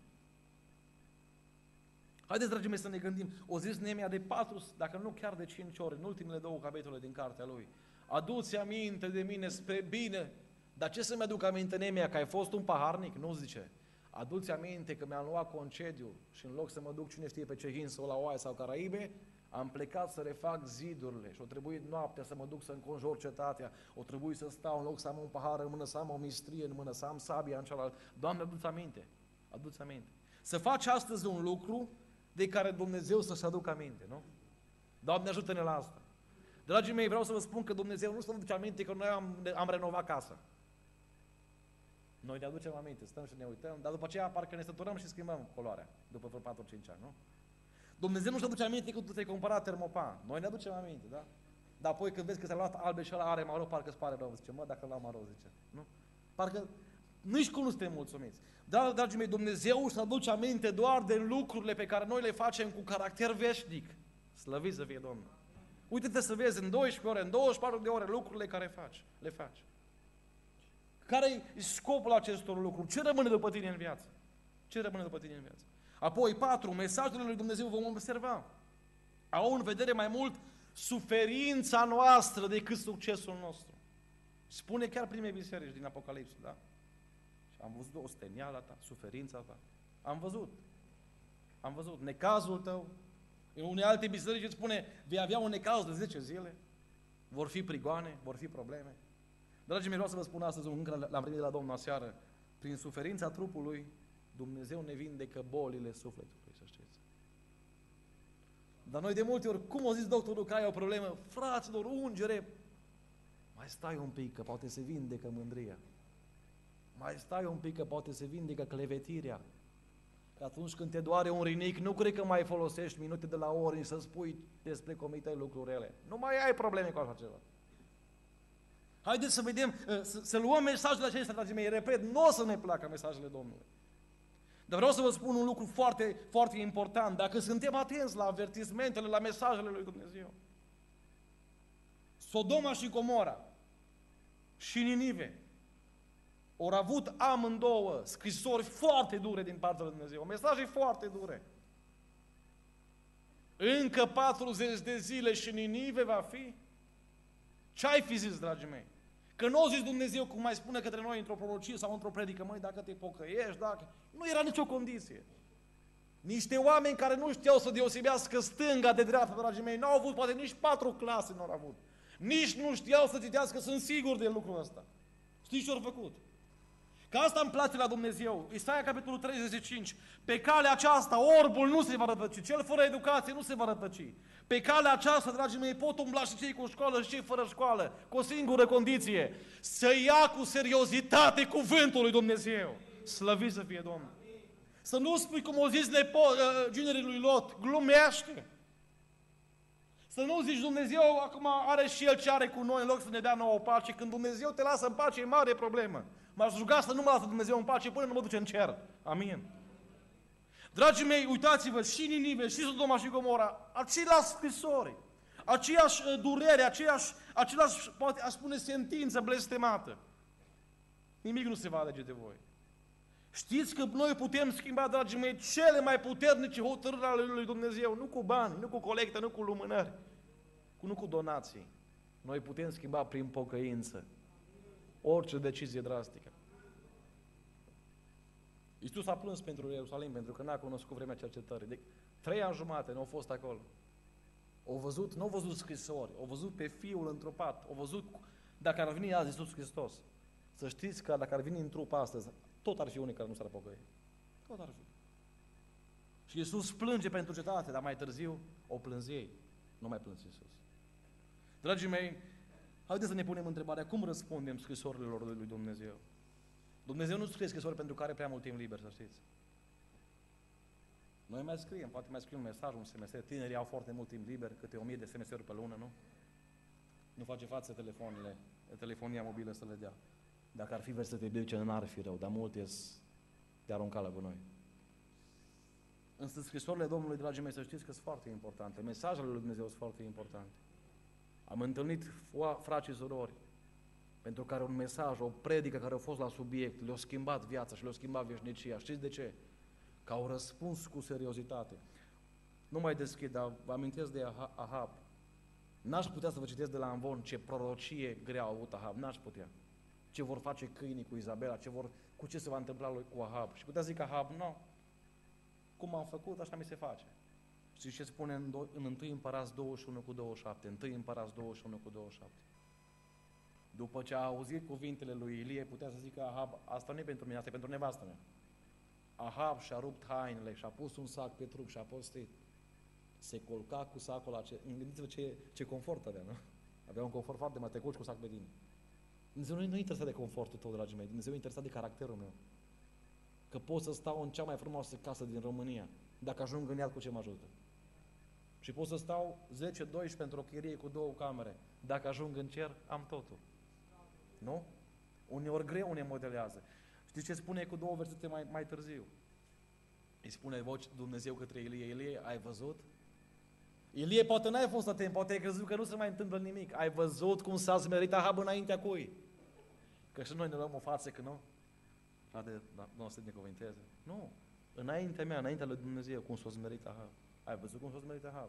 Haideți, dragii mei, să ne gândim. O zis Neemia de 4, dacă nu chiar de 5 ori, în ultimele 2 capitole din cartea lui. Adu-ți aminte de mine spre bine. Dar ce să-mi aduc aminte, Neemia, că ai fost un paharnic? Nu zice. Adu-ți aminte că mi-am luat concediu și în loc să mă duc cine știe pe Cehin sau la Oaie sau Caraibe, am plecat să refac zidurile și o trebuit noaptea să mă duc să înconjur cetatea, o trebuit să stau în loc să am un pahar în mână, să am o mistrie în mână, să am sabia în cealaltă. Doamne, adu-ți aminte, adu-ți aminte. Să faci astăzi un lucru de care Dumnezeu să-și aducă aminte, nu? Doamne, ajută-ne la asta. Dragii mei, vreau să vă spun că Dumnezeu nu să-mi aduce aminte că noi am renovat casa. Noi ne aducem aminte, stăm și ne uităm, dar după aceea parcă ne săturăm și schimbăm culoarea, după vreo 4-5 ani, nu? Dumnezeu nu-și aduce aminte că tu ți-ai cumpărat termopan. Noi ne aducem aminte, da? Dar apoi când vezi că ți-a luat albe și ăla are maro, parcă îți pare rău. Zice, mă, dacă l-am maro, zice. Nu? Parcă nici cum nu suntem mulțumiți. Dar, dragii mei, Dumnezeu își aduce aminte doar de lucrurile pe care noi le facem cu caracter veșnic. Slăvit să fie Domnul. Uite-te să vezi în 12 ore, în 24 de ore lucrurile care le faci. Care e scopul acestor lucruri? Ce rămâne după tine în viață? Ce rămâne după tine în viață? Apoi, 4, mesajele lui Dumnezeu vom observa. Au în vedere mai mult suferința noastră decât succesul nostru. Spune chiar primei biserici din Apocalipsă, da? Și am văzut osteniala ta, suferința ta. Am văzut necazul tău. În unei alte biserici îți spune, vei avea un necaz de 10 zile, vor fi prigoane, vor fi probleme. Dragii mei, vreau să vă spun astăzi, încă l-am primit de la Domnul aseară, prin suferința trupului, Dumnezeu ne vindecă bolile sufletului, să știți. Dar noi de multe ori, cum o zis doctorul că ai o problemă, fraților, ungere, mai stai un pic că poate se vindecă mândria. Mai stai un pic că poate se vindecă clevetirea. Că atunci când te doare un rinic, nu cred că mai folosești minute de la ori să spui despre comitei lucruri rele. Nu mai ai probleme cu așa ceva. Haideți să vedem, să luăm mesajele acestea, dragii mei. Repet, nu o să ne placă mesajele Domnului. Dar vreau să vă spun un lucru foarte, foarte important. Dacă suntem atenți la avertismentele, la mesajele lui Dumnezeu. Sodoma și Gomora și Ninive au avut amândouă scrisori foarte dure din partea lui Dumnezeu, mesaje foarte dure. Încă 40 de zile și Ninive va fi? Ce ai fi zis, dragii mei? Că nu o zis Dumnezeu, cum mai spune către noi într-o prorocie sau într-o predică, măi, dacă te pocăiești, dacă... Nu era nicio condiție. Niște oameni care nu știau să deosebească stânga de dreapta, dragii mei, n-au avut, poate nici 4 clase n-au avut. Nici nu știau să citească, sunt sigur de lucrul ăsta. Știți ce au făcut? Că asta îmi place la Dumnezeu. Isaia, capitolul 35. Pe calea aceasta, orbul nu se va rătăci, cel fără educație nu se va rătăci. Pe calea aceasta, dragii mei, pot umbla și cei cu școală și cei fără școală, cu o singură condiție: să ia cu seriozitate cuvântul lui Dumnezeu. Slăvit să fie Domnul. Să nu spui cum o zis ginerii lui Lot, glumește. Să nu zici, Dumnezeu acum are și El ce are cu noi, în loc să ne dea nouă pace. Când Dumnezeu te lasă în pace, e mare problemă. M-aș ruga să nu mă lasă Dumnezeu în pace până nu mă duce în cer. Amin. Dragii mei, uitați-vă, și Ninive, și Sodoma și Gomora, aceiași scrisori, aceeași durere, același, poate aș spune, sentință blestemată. Nimic nu se va alege de voi. Știți că noi putem schimba, dragii mei, cele mai puternice hotărâri ale lui Dumnezeu, nu cu bani, nu cu colectă, nu cu lumânări, nu cu donații. Noi putem schimba prin pocăință orice decizie drastică. Iisus a plâns pentru Ierusalim, pentru că n-a cunoscut vremea cercetării. De 3 ani jumate nu au fost acolo. Nu au văzut scrisori, au văzut pe Fiul întrupat, au văzut, dacă ar veni azi Iisus Hristos, să știți că dacă ar veni în trup astăzi, tot ar fi unii care nu s-ar pocăi. Tot ar fi. Și Iisus plânge pentru cetate, dar mai târziu o plânzi ei. Nu mai plâns Iisus. Dragii mei, haideți să ne punem întrebarea, cum răspundem scrisorilor lui Dumnezeu? Dumnezeu nu scrie scrisori pentru că are prea mult timp liber, să știți. Noi mai scriem, poate mai scriem un mesaj, un semestru. Tinerii au foarte mult timp liber, câte 1000 de semestruri pe lună, nu? Nu face față telefonia mobilă să le dea. Dacă ar fi versete biblice, n-ar fi rău, dar multe ies de aruncat la gunoi. Însă scrisorile Domnului, dragii mei, să știți că sunt foarte importante. Mesajele lui Dumnezeu sunt foarte importante. Am întâlnit frați și surori pentru care un mesaj, o predică care a fost la subiect, le-a schimbat viața și le-a schimbat veșnicia. Știți de ce? Că au răspuns cu seriozitate. Nu mai deschid, dar vă amintesc de Ahab. N-aș putea să vă citesc de la Amvon ce prorocie grea a avut Ahab. N-aș putea. Ce vor face câinii cu Izabela, cu ce se va întâmpla lui cu Ahab. Și putea zic Ahab, nu. Cum am făcut, așa mi se face. Știți ce spune în 1 Împărați 21:27? 1 Împărați 21:27. După ce a auzit cuvintele lui Ilie, putea să zică Ahab, asta nu e pentru mine, asta e pentru nevastă mea. Ahab și-a rupt hainele și-a pus un sac pe trup și-a postit. Se colca cu sacul acela. Gândiți-vă ce confort avea, nu? Avea un confort foarte mare, te culci cu sac pe tine. Dumnezeu nu e interesat de confortul tău, dragii mei. Dumnezeu e interesat de caracterul meu. Că pot să stau în cea mai frumoasă casă din România, dacă ajung în iad, cu ce mă ajută. Și pot să stau 10-12 într-o chirie cu 2 camere. Dacă ajung în cer, am totul. Nu? Uneori greu ne modelează. Știți ce spune cu 2 versete mai târziu? Îi spune Dumnezeu către Ilie, Ilie, ai văzut? Ilie, poate n-ai fost atent, poate ai crezut că nu se mai întâmplă nimic. Ai văzut cum s-a smerit Ahab înaintea cui? Că și noi ne luăm o față că nu. Frate, nu o să ne cuvinteze. Nu. Înaintea mea, înaintea lui Dumnezeu, cum s-a smerit Ahab. Ai văzut cum s-a smerit Ahab?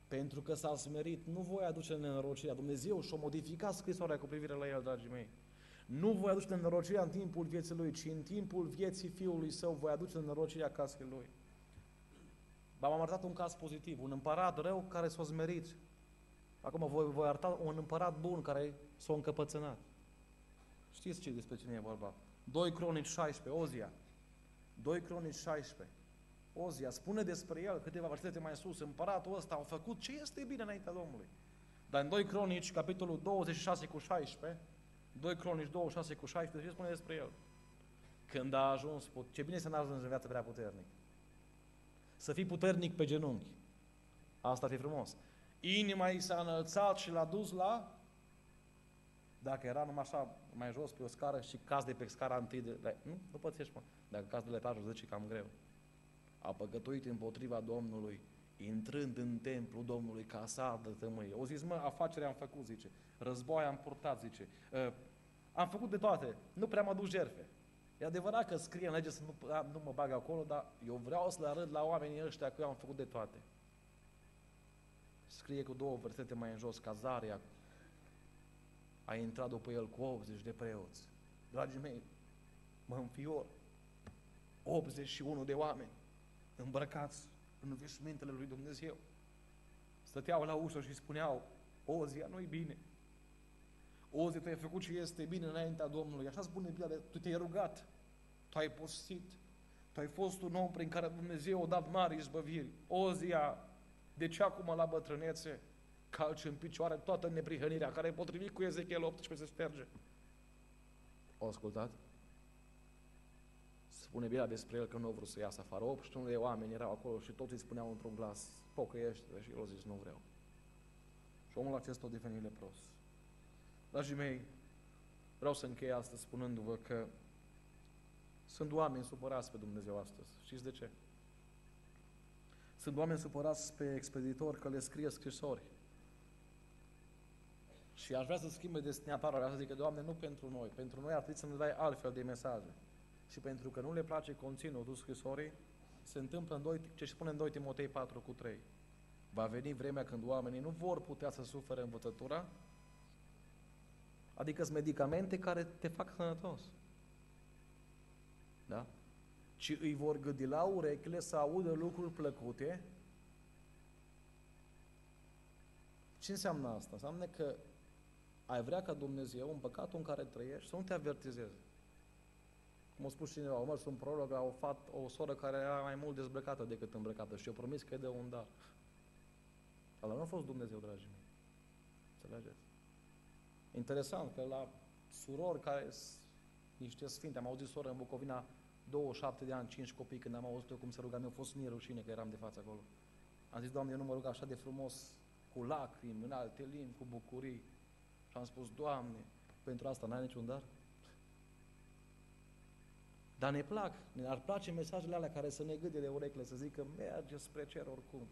Pentru că s-a smerit, nu voi aduce nenorocirea. Dumnezeu și-a modificat scrisoarea cu privire la el, dragii mei. Nu voi aduce nenorocirea în timpul vieții lui, ci în timpul vieții Fiului Său voi aduce nenorocirea casei lui. V-am arătat un caz pozitiv, un împărat rău care s-a smerit. Acum voi arăta un împărat bun care s-a încăpățânat. Știți despre cine e vorba? 2 Cronici 16, Ozia. 2 Cronici 16. Ozia spune despre el câteva versete mai sus, împăratul ăsta a făcut ce este bine înaintea Domnului. Dar în 2 Cronici, capitolul 26 cu 16, 2 Cronici 26 cu 16, ce spune despre el? Când a ajuns, ce bine să n-ajungi în viață prea puternic. Să fii puternic pe genunchi. Asta ar fi frumos. Inima i s-a înălțat și l-a dus la... Dacă era numai așa, mai jos pe o scară și caz de pe scara întâi de... Nu pățești, mă. Dacă caz de la etajul 10, cam greu. A păcătuit împotriva Domnului, intrând în templu Domnului ca să ardă tămâie. O zis, mă, afacerea am făcut, zice. Război am purtat, zice. Am făcut de toate. Nu prea mă duc jertfe. E adevărat că scrie în lege să nu mă bag acolo, dar eu vreau să le arăt la oamenii ăștia că eu am făcut de toate. Scrie cu 2 versete mai în jos, Cazaria a intrat după el cu 80 de preoți. Dragii mei, mă înfior. 81 de oameni îmbrăcați în veșmintele lui Dumnezeu. Stăteau la ușă și spuneau, Ozia, nu-i bine. Ozia, tu ai făcut ce este bine înaintea Domnului. Așa spune Biblia, tu te-ai rugat, tu ai postit, tu ai fost un om prin care Dumnezeu a dat mari izbăviri. Ozia, de ce acum la bătrânețe calci în picioare toată neprihănirea care, potrivit cu Ezechiel 18, se șterge? O ascultat? Spune Biblia despre el că nu a vrut să iasă afară. 81 de oameni erau acolo și toți îi spuneau într-un glas, pocăiește-te, și el a zis, nu vreau. Și omul acesta a devenit lepros. Dragii mei, vreau să închei astăzi spunându-vă că sunt oameni supărați pe Dumnezeu astăzi. Știți de ce? Sunt oameni supărați pe expeditori că le scrie scrisori. Și aș vrea să schimbe destinatatea, vreau să zic că, Doamne, nu pentru noi ar trebui să ne dai altfel de mesaje. Și pentru că nu le place conținutul scrisorii, se întâmplă ce spune în 2 Timotei 4 cu 3. Va veni vremea când oamenii nu vor putea să sufere învățătura, adică sunt medicamente care te fac sănătos. Da? Ci îi vor gâdi la urechile să audă lucruri plăcute. Ce înseamnă asta? Înseamnă că ai vrea ca Dumnezeu, în păcatul în care trăiești, să nu te avertizeze. Cum a spus cineva, mă, sunt prorog la o soră care era mai mult dezbrăcată decât îmbrăcată și eu promis că îi dă un dar. Ăla nu a fost Dumnezeu, dragii mei. Înțelegeți? Interesant că la surori care sunt niște sfinte, am auzit soră în Bucovina, 27 de ani, 5 copii, când am auzit-o cum se ruga, mi-a fost mie rușine că eram de față acolo. Am zis, Doamne, eu nu mă rug așa de frumos, cu lacrimi, în alte limbi, cu bucurii. Și am spus, Doamne, pentru asta n-ai niciun dar? Dar ne plac, ne-ar place mesajele alea care să ne gâde de urechile, să zică, merge spre cer oricum.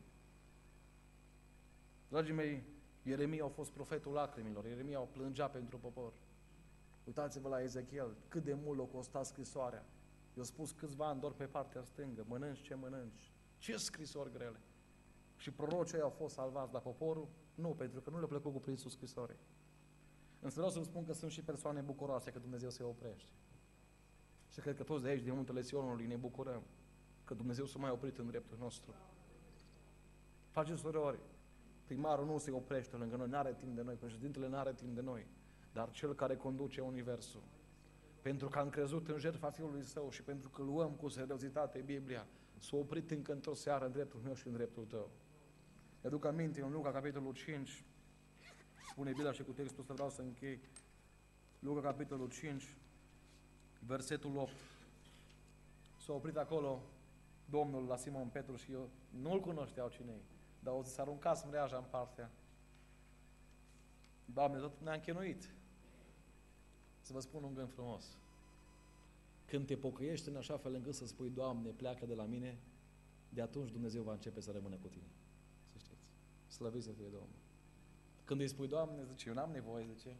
Dragii mei, Ieremia a fost profetul lacrimilor, Ieremia o plângea pentru popor. Uitați-vă la Ezechiel, cât de mult o costa scrisoarea. I-a spus câțiva ani doar pe partea stângă, mănânci ce mănânci. Ce scrisori grele! Și prorocii au fost salvați, dar poporul nu, pentru că nu le-a plăcut cuprinsul scrisorii. Însă vreau să vă spun că sunt și persoane bucuroase că Dumnezeu se oprește. Și cred că toți de aici, din Muntele Sionului, ne bucurăm că Dumnezeu s-a mai oprit în dreptul nostru. Faceți surori, primarul nu se oprește lângă noi, n-are timp de noi, președintele n-are timp de noi, dar cel care conduce universul, pentru că am crezut în jertfa Fiului Său și pentru că luăm cu seriozitate Biblia, s-a oprit încă într-o seară în dreptul meu și în dreptul tău. Ne aduc aminte în Luca, capitolul 5, spune Biblia și cu textul ăsta vreau să închei. Luca, capitolul 5, versetul 8. S-a oprit acolo Domnul la Simon Petru și eu nu-l cunoșteau cine-i, dar o să aruncați mreaja în partea. Doamne, tot ne-a închinuit. Să vă spun un gând frumos. Când te pocăiești în așa fel încât să spui, Doamne, pleacă de la mine, de atunci Dumnezeu va începe să rămână cu tine. Să știți. Slăviți să fie Domnul. Când îi spui, Doamne, zice, eu n-am nevoie, zice,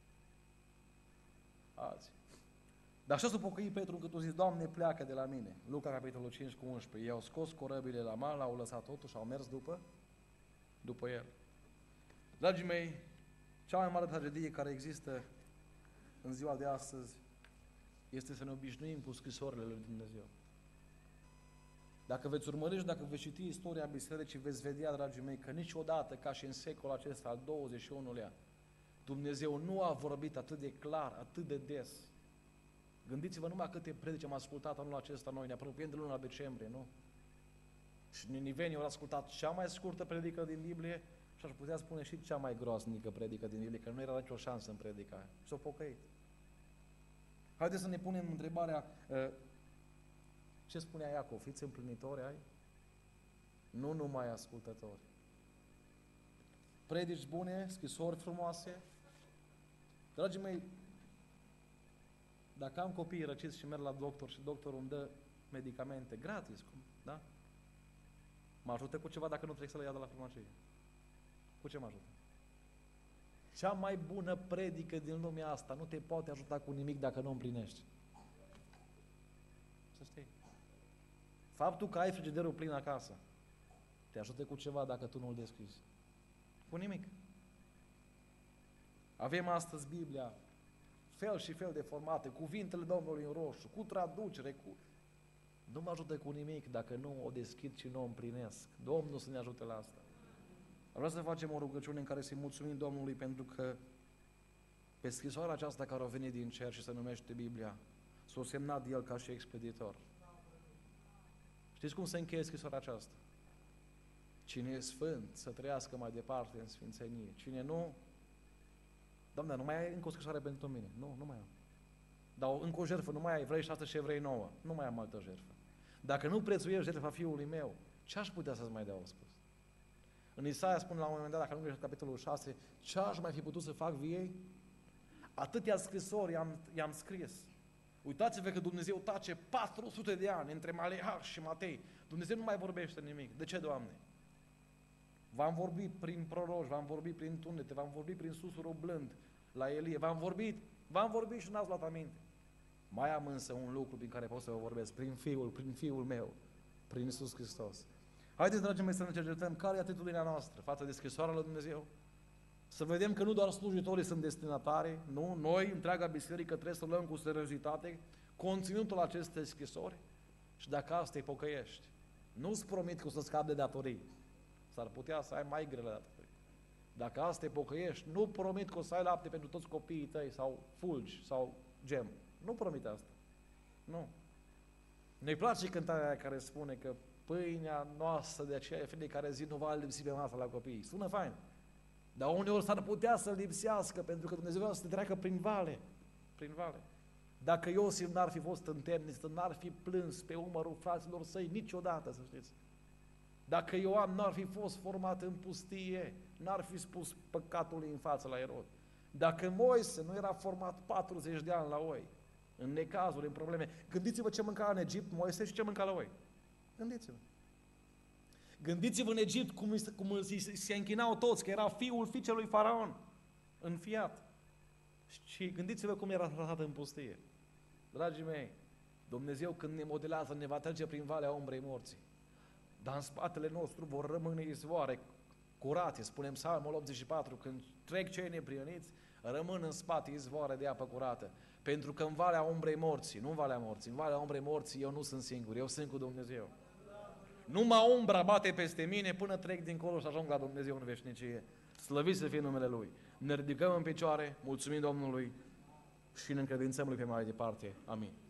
alții. Dar așa s-a pocăit Petru încât a zis, Doamne, pleacă de la mine. Luca, capitolul 5 cu 11. Ei au scos corăbile la mal, au lăsat totul și au mers după după El. Dragii mei, cea mai mare tragedie care există în ziua de astăzi este să ne obișnuim cu scrisorile lui Dumnezeu. Dacă veți urmări și dacă veți citi istoria bisericii, veți vedea, dragii mei, că niciodată, ca și în secolul acesta al 21-lea, Dumnezeu nu a vorbit atât de clar, atât de des. Gândiți-vă numai câte predici am ascultat anul acesta noi, ne apropiem de luna decembrie, nu? Și ninivenii au ascultat cea mai scurtă predică din Biblie și aș putea spune și cea mai groaznică predică din Biblie, că nu era nicio șansă în predica aia. Și s-au pocăit. Haideți să ne punem întrebarea, ce spunea Iacov? Fiți împlinitori ai? Nu numai ascultători. Predici bune, scrisori frumoase. Dragii mei, dacă am copii răciți și merg la doctor și doctorul îmi dă medicamente gratis, da? Mă ajută cu ceva dacă nu trebuie să le ia de la farmacie? Cu ce mă ajută? Cea mai bună predică din lumea asta nu te poate ajuta cu nimic dacă nu o împlinești. Să știi. Faptul că ai frigiderul plin acasă te ajută cu ceva dacă tu nu-l deschizi. Cu nimic. Avem astăzi Biblia, fel și fel de formate, cuvintele Domnului în roșu, cu traducere, Nu mă ajută cu nimic dacă nu o deschid și nu o împlinesc. Domnul să ne ajute la asta. Vreau să facem o rugăciune în care să-i mulțumim Domnului pentru că pe scrisoarea aceasta care a venit din cer și se numește Biblia, s-a semnat El ca și expeditor. Știți cum se încheie scrisoarea aceasta? Cine e sfânt să trăiască mai departe în sfințenie. Cine nu, Doamne, nu mai ai încă o scrisoare pentru mine. Nu mai am. Dar încă o jertfă, nu mai ai vrei 6 și evrei 9. Nu mai am altă jertfă. Dacă nu prețuiești jertfa Fiului meu, ce aș putea să-ți mai dea o spus? În Isaia spune la un moment dat, dacă nu greșesc capitolul 6, ce aș mai fi putut să fac viei? Atâtea scrisori i-am scris. Uitați-vă că Dumnezeu tace 400 de ani între Maleah și Matei. Dumnezeu nu mai vorbește nimic. De ce, Doamne? V-am vorbit prin proroși, v-am vorbit prin tunete, v-am vorbit prin susurul blând la Elie, v-am vorbit și n-ați luat aminte. Mai am însă un lucru prin care pot să vă vorbesc, prin Fiul meu, prin Iisus Hristos. Haideți, dragii mei, să ne cercetăm care e atitudinea noastră față de scrisoarea lui Dumnezeu. Să vedem că nu doar slujitorii sunt destinatari, nu, noi, întreaga biserică, trebuie să luăm cu seriozitate conținutul acestei scrisori și dacă asta te pocăiești, nu-ți promit că o să scapi de datorii. S-ar putea să ai mai grele datorii. Dacă asta te pocăiești, nu promit că o să ai lapte pentru toți copiii tăi sau fulgi sau gem. Nu promit asta. Nu. Ne-i place cântarea aia care spune că pâinea noastră de aceea fiecare zi nu va lipsi pe masă la copii. Sună fain. Dar uneori s-ar putea să lipsească pentru că Dumnezeu vrea să te treacă prin vale. Prin vale. Dacă Iosif n-ar fi fost întemnițat, n-ar fi plâns pe umărul fraților săi niciodată, să știți. Dacă Ioan n-ar fi fost format în pustie, n-ar fi spus păcatului în față la Erod. Dacă Moise nu era format 40 de ani la oi, în necazuri, în probleme, gândiți-vă ce mânca în Egipt Moise și ce mânca la oi. Gândiți-vă. Gândiți-vă în Egipt cum se închinau toți, că era fiul fiicelui Faraon, înfiat. Și gândiți-vă cum era tratat în pustie. Dragii mei, Dumnezeu când ne modelează ne va trece prin valea umbrei morții. Dar în spatele nostru vor rămâne izvoare curate, spunem Psalmul 84, când trec cei neprioniți, rămân în spate izvoare de apă curată. Pentru că în valea umbrei morții, nu în valea morții, în valea umbrei morții eu nu sunt singur, eu sunt cu Dumnezeu. Numai umbra bate peste mine până trec dincolo și ajung la Dumnezeu în veșnicie. Slăvit să fie numele Lui. Ne ridicăm în picioare, mulțumim Domnului și ne încredințăm Lui pe mai departe. Amin.